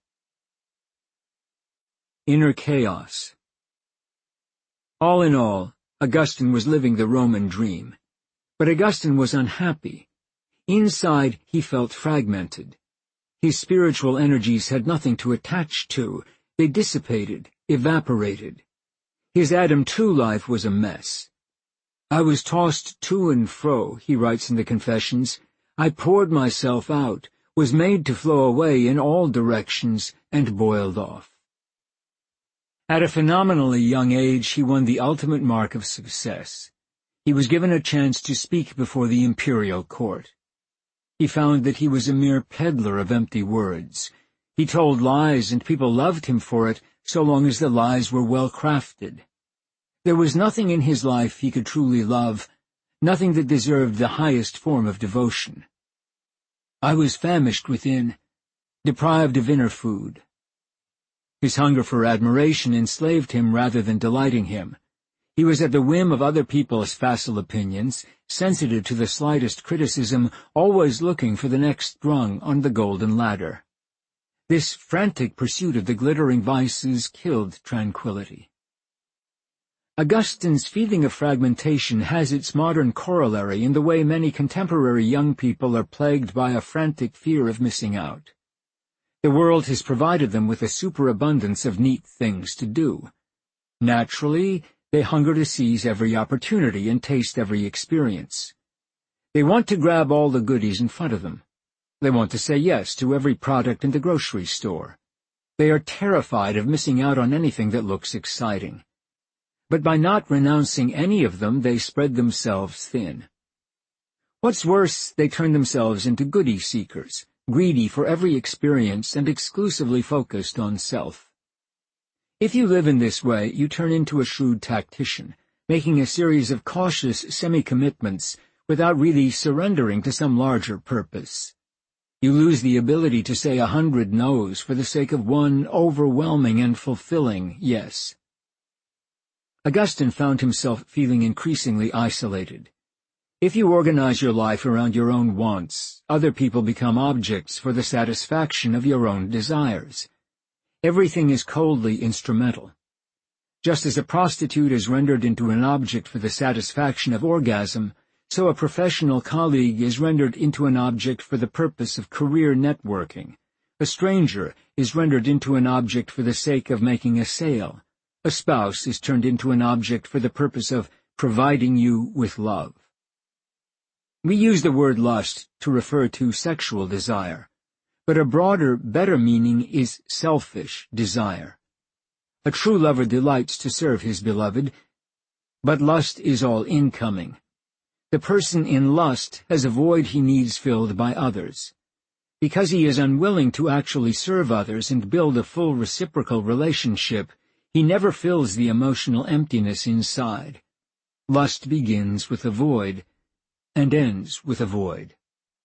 Inner chaos. All in all, Augustine was living the Roman dream. But Augustine was unhappy. Inside, he felt fragmented. His spiritual energies had nothing to attach to. They dissipated, evaporated. His Adam two life was a mess. "I was tossed to and fro," he writes in the Confessions. "I poured myself out, was made to flow away in all directions, and boiled off." At a phenomenally young age, he won the ultimate mark of success. He was given a chance to speak before the imperial court. He found that he was a mere peddler of empty words. He told lies, and people loved him for it, so long as the lies were well crafted. There was nothing in his life he could truly love, nothing that deserved the highest form of devotion. "I was famished within, deprived of inner food." His hunger for admiration enslaved him rather than delighting him. He was at the whim of other people's facile opinions, sensitive to the slightest criticism, always looking for the next rung on the golden ladder. This frantic pursuit of the glittering vices killed tranquility. Augustine's feeling of fragmentation has its modern corollary in the way many contemporary young people are plagued by a frantic fear of missing out. The world has provided them with a superabundance of neat things to do. Naturally, they hunger to seize every opportunity and taste every experience. They want to grab all the goodies in front of them. They want to say yes to every product in the grocery store. They are terrified of missing out on anything that looks exciting. But by not renouncing any of them, they spread themselves thin. What's worse, they turn themselves into goody seekers, greedy for every experience and exclusively focused on self. If you live in this way, you turn into a shrewd tactician, making a series of cautious semi-commitments without really surrendering to some larger purpose. You lose the ability to say a hundred no's for the sake of one overwhelming and fulfilling yes. Augustine found himself feeling increasingly isolated. If you organize your life around your own wants, other people become objects for the satisfaction of your own desires. Everything is coldly instrumental. Just as a prostitute is rendered into an object for the satisfaction of orgasm, so a professional colleague is rendered into an object for the purpose of career networking. A stranger is rendered into an object for the sake of making a sale. A spouse is turned into an object for the purpose of providing you with love. We use the word lust to refer to sexual desire, but a broader, better meaning is selfish desire. A true lover delights to serve his beloved, but lust is all incoming. The person in lust has a void he needs filled by others. Because he is unwilling to actually serve others and build a full reciprocal relationship, he never fills the emotional emptiness inside. Lust begins with a void and ends with a void.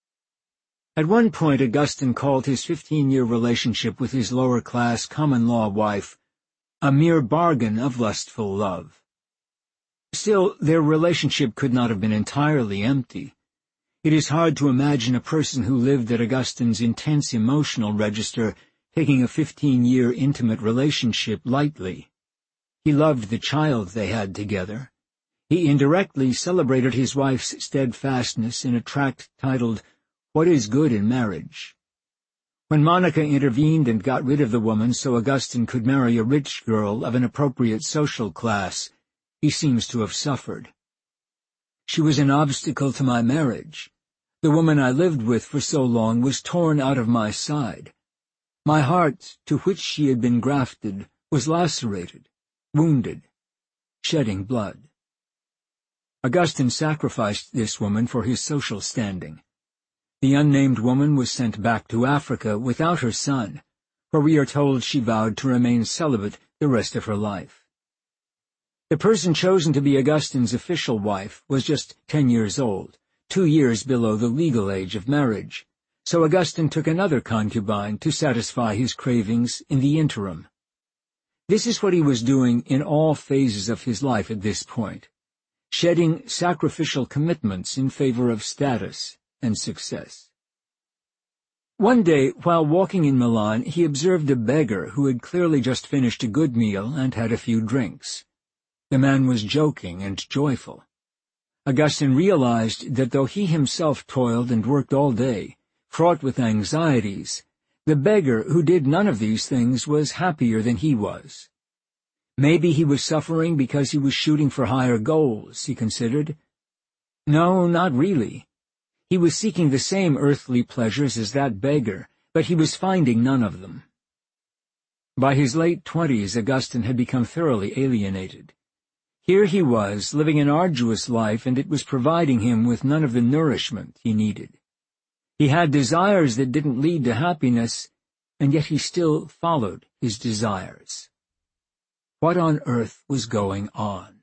At one point, Augustine called his fifteen-year relationship with his lower-class common-law wife a mere bargain of lustful love. Still, their relationship could not have been entirely empty. It is hard to imagine a person who lived at Augustine's intense emotional register taking a fifteen-year intimate relationship lightly. He loved the child they had together. He indirectly celebrated his wife's steadfastness in a tract titled, What is Good in Marriage? When Monica intervened and got rid of the woman so Augustine could marry a rich girl of an appropriate social class, he seems to have suffered. She was an obstacle to my marriage. The woman I lived with for so long was torn out of my side. My heart, to which she had been grafted, was lacerated, wounded, shedding blood. Augustine sacrificed this woman for his social standing. The unnamed woman was sent back to Africa without her son, for we are told she vowed to remain celibate the rest of her life. The person chosen to be Augustine's official wife was just ten years old, two years below the legal age of marriage, so Augustine took another concubine to satisfy his cravings in the interim. This is what he was doing in all phases of his life at this point, shedding sacrificial commitments in favor of status and success. One day, while walking in Milan, he observed a beggar who had clearly just finished a good meal and had a few drinks. The man was joking and joyful. Augustine realized that though he himself toiled and worked all day, fraught with anxieties, the beggar who did none of these things was happier than he was. Maybe he was suffering because he was shooting for higher goals, he considered. No, not really. He was seeking the same earthly pleasures as that beggar, but he was finding none of them. By his late twenties, Augustine had become thoroughly alienated. Here he was, living an arduous life, and it was providing him with none of the nourishment he needed. He had desires that didn't lead to happiness, and yet he still followed his desires. What on earth was going on?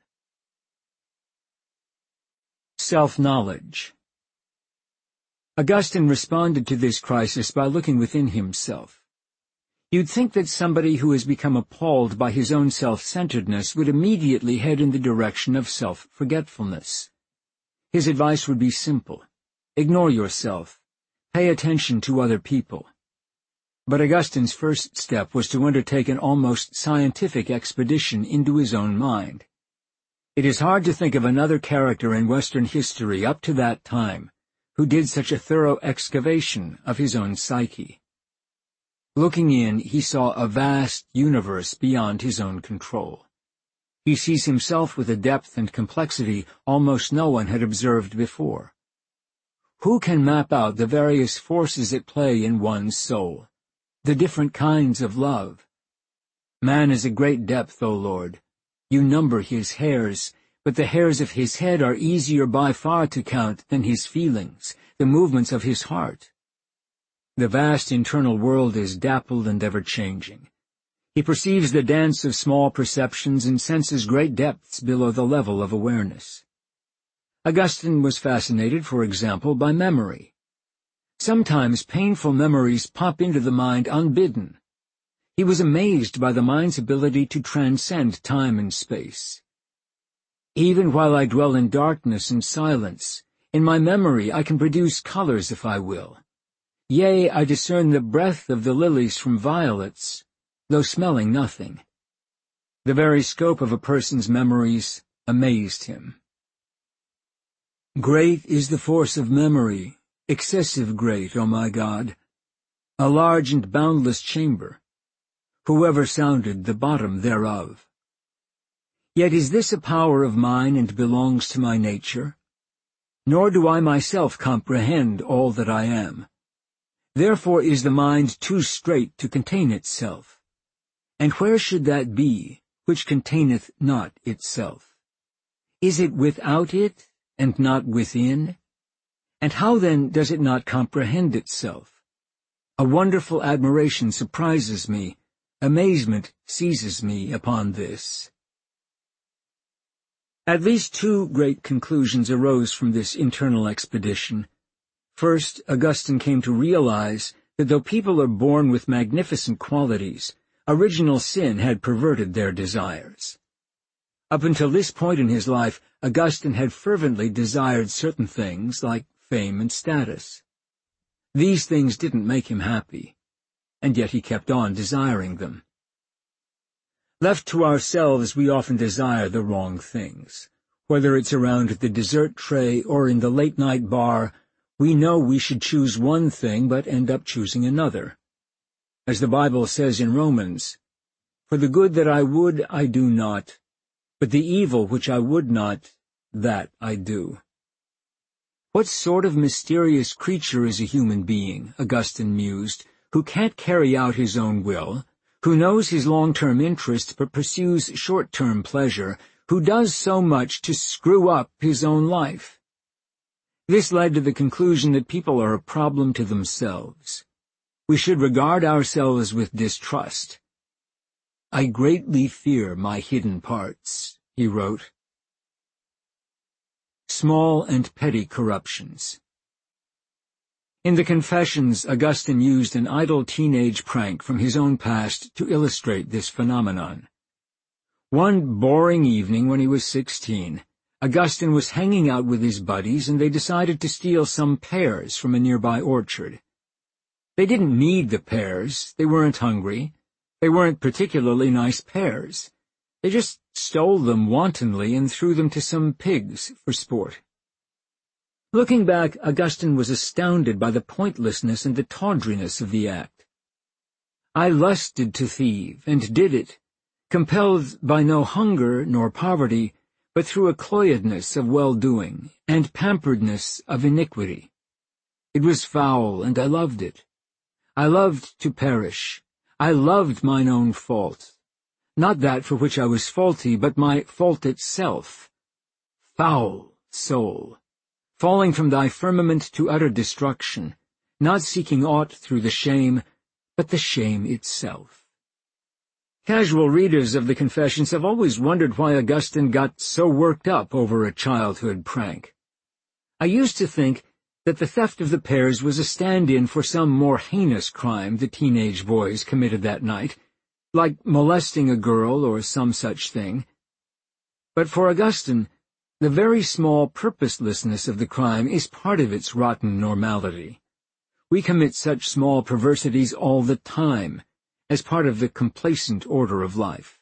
Self-knowledge. Augustine responded to this crisis by looking within himself. You'd think that somebody who has become appalled by his own self-centeredness would immediately head in the direction of self-forgetfulness. His advice would be simple. Ignore yourself. Pay attention to other people. But Augustine's first step was to undertake an almost scientific expedition into his own mind. It is hard to think of another character in Western history up to that time who did such a thorough excavation of his own psyche. Looking in, he saw a vast universe beyond his own control. He sees himself with a depth and complexity almost no one had observed before. Who can map out the various forces at play in one's soul? the different kinds of love. Man is a great depth, O Lord. You number his hairs, but the hairs of his head are easier by far to count than his feelings, the movements of his heart. The vast internal world is dappled and ever-changing. He perceives the dance of small perceptions and senses great depths below the level of awareness. Augustine was fascinated, for example, by memory. Sometimes painful memories pop into the mind unbidden. He was amazed by the mind's ability to transcend time and space. Even while I dwell in darkness and silence, in my memory I can produce colors if I will. Yea, I discern the breath of the lilies from violets, though smelling nothing. The very scope of a person's memories amazed him. Great is the force of memory, excessive great, O my God, a large and boundless chamber. Whoever sounded the bottom thereof? Yet is this a power of mine and belongs to my nature? Nor do I myself comprehend all that I am. Therefore is the mind too strait to contain itself. And where should that be, which containeth not itself? Is it without it, and not within? And how then does it not comprehend itself? A wonderful admiration surprises me, amazement seizes me upon this. At least two great conclusions arose from this internal expedition. First, Augustine came to realize that though people are born with magnificent qualities, original sin had perverted their desires. Up until this point in his life, Augustine had fervently desired certain things like fame and status. These things didn't make him happy, and yet he kept on desiring them. Left to ourselves, we often desire the wrong things. Whether it's around the dessert tray or in the late-night bar, we know we should choose one thing but end up choosing another. As the Bible says in Romans, "For the good that I would I do not, but the evil which I would not, that I do." What sort of mysterious creature is a human being, Augustine mused, who can't carry out his own will, who knows his long-term interest but pursues short-term pleasure, who does so much to screw up his own life? This led to the conclusion that people are a problem to themselves. We should regard ourselves with distrust. "I greatly fear my hidden parts," he wrote. Small and petty corruptions. In the Confessions, Augustine used an idle teenage prank from his own past to illustrate this phenomenon. One boring evening when he was sixteen, Augustine was hanging out with his buddies and they decided to steal some pears from a nearby orchard. They didn't need the pears, they weren't hungry, they weren't particularly nice pears. They just stole them wantonly and threw them to some pigs for sport. Looking back, Augustine was astounded by the pointlessness and the tawdriness of the act. "I lusted to thieve, and did it, compelled by no hunger nor poverty, but through a cloyedness of well-doing, and pamperedness of iniquity. It was foul, and I loved it. I loved to perish. I loved mine own fault. Not that for which I was faulty, but my fault itself. Foul soul! Falling from thy firmament to utter destruction, not seeking aught through the shame, but the shame itself." Casual readers of the Confessions have always wondered why Augustine got so worked up over a childhood prank. I used to think that the theft of the pears was a stand-in for some more heinous crime the teenage boys committed that night, like molesting a girl or some such thing. But for Augustine, the very small purposelessness of the crime is part of its rotten normality. We commit such small perversities all the time, as part of the complacent order of life.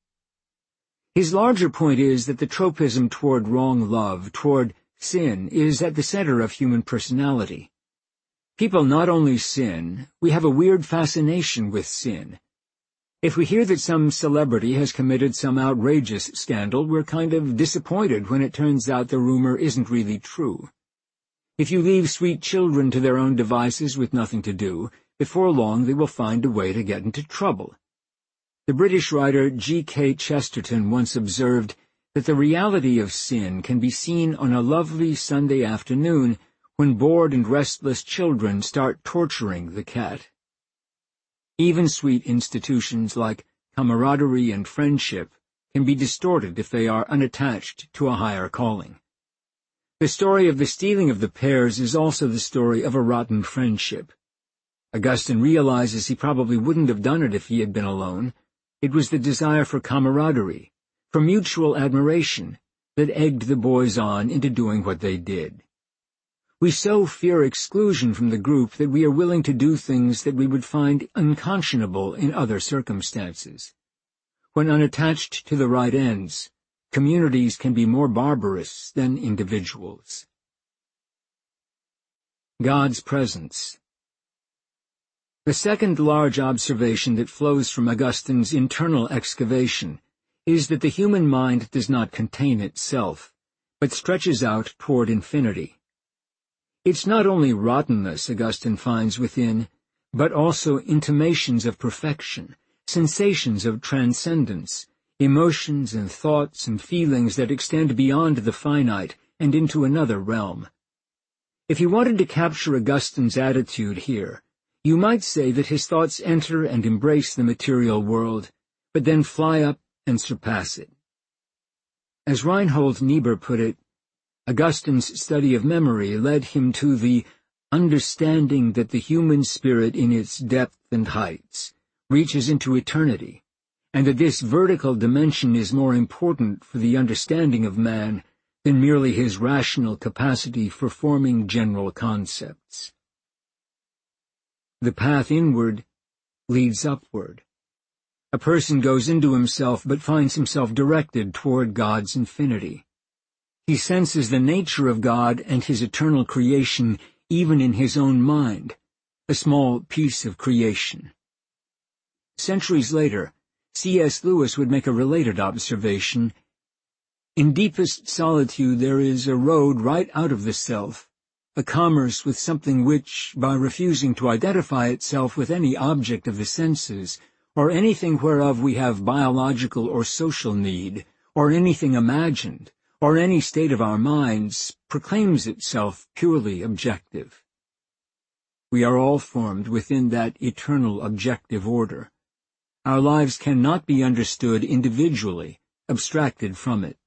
His larger point is that the tropism toward wrong love, toward sin, is at the center of human personality. People not only sin, we have a weird fascination with sin. If we hear that some celebrity has committed some outrageous scandal, we're kind of disappointed when it turns out the rumor isn't really true. If you leave sweet children to their own devices with nothing to do, before long they will find a way to get into trouble. The British writer G K Chesterton once observed that the reality of sin can be seen on a lovely Sunday afternoon when bored and restless children start torturing the cat. Even sweet institutions like camaraderie and friendship can be distorted if they are unattached to a higher calling. The story of the stealing of the pears is also the story of a rotten friendship. Augustine realizes he probably wouldn't have done it if he had been alone. It was the desire for camaraderie, for mutual admiration, that egged the boys on into doing what they did. We so fear exclusion from the group that we are willing to do things that we would find unconscionable in other circumstances. When unattached to the right ends, communities can be more barbarous than individuals. God's presence. The second large observation that flows from Augustine's internal excavation is that the human mind does not contain itself, but stretches out toward infinity. It's not only rottenness Augustine finds within, but also intimations of perfection, sensations of transcendence, emotions and thoughts and feelings that extend beyond the finite and into another realm. If you wanted to capture Augustine's attitude here, you might say that his thoughts enter and embrace the material world, but then fly up and surpass it. As Reinhold Niebuhr put it, Augustine's study of memory led him to the understanding that the human spirit in its depth and heights reaches into eternity, and that this vertical dimension is more important for the understanding of man than merely his rational capacity for forming general concepts. The path inward leads upward. A person goes into himself but finds himself directed toward God's infinity. He senses the nature of God and his eternal creation even in his own mind, a small piece of creation. Centuries later, C S Lewis would make a related observation. In deepest solitude there is a road right out of the self, a commerce with something which, by refusing to identify itself with any object of the senses, or anything whereof we have biological or social need, or anything imagined, or any state of our minds, proclaims itself purely objective. We are all formed within that eternal objective order. Our lives cannot be understood individually, abstracted from it.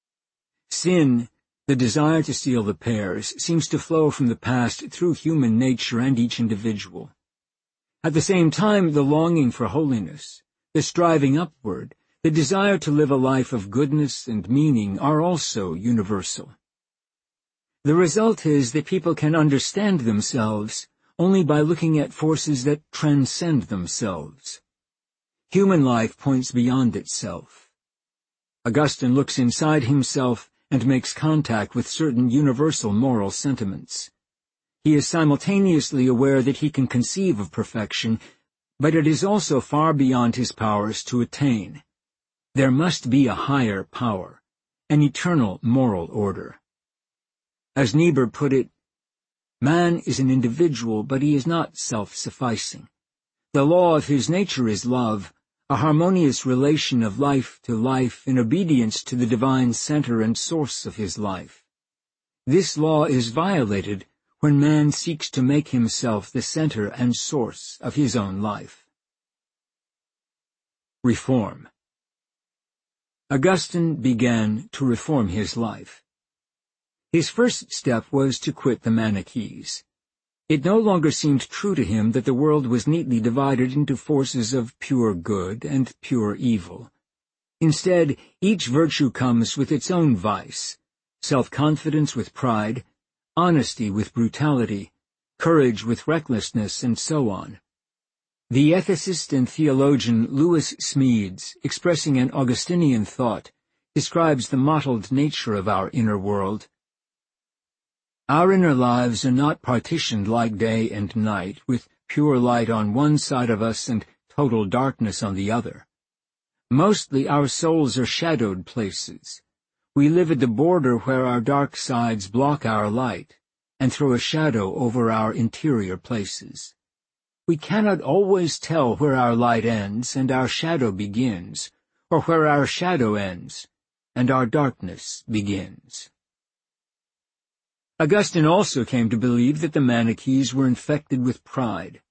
Sin, the desire to steal the pears, seems to flow from the past through human nature and each individual. At the same time, the longing for holiness, the striving upward, the desire to live a life of goodness and meaning are also universal. The result is that people can understand themselves only by looking at forces that transcend themselves. Human life points beyond itself. Augustine looks inside himself and makes contact with certain universal moral sentiments. He is simultaneously aware that he can conceive of perfection, but it is also far beyond his powers to attain. There must be a higher power, an eternal moral order. As Niebuhr put it, man is an individual, but he is not self-sufficing. The law of his nature is love, a harmonious relation of life to life in obedience to the divine center and source of his life. This law is violated when man seeks to make himself the center and source of his own life. Reform. Augustine began to reform his life. His first step was to quit the Manichees. It no longer seemed true to him that the world was neatly divided into forces of pure good and pure evil. Instead, each virtue comes with its own vice, self-confidence with pride, honesty with brutality, courage with recklessness, and so on. The ethicist and theologian Lewis Smedes, expressing an Augustinian thought, describes the mottled nature of our inner world. Our inner lives are not partitioned like day and night, with pure light on one side of us and total darkness on the other. Mostly our souls are shadowed places. We live at the border where our dark sides block our light and throw a shadow over our interior places. We cannot always tell where our light ends and our shadow begins, or where our shadow ends and our darkness begins. Augustine also came to believe that the Manichees were infected with pride.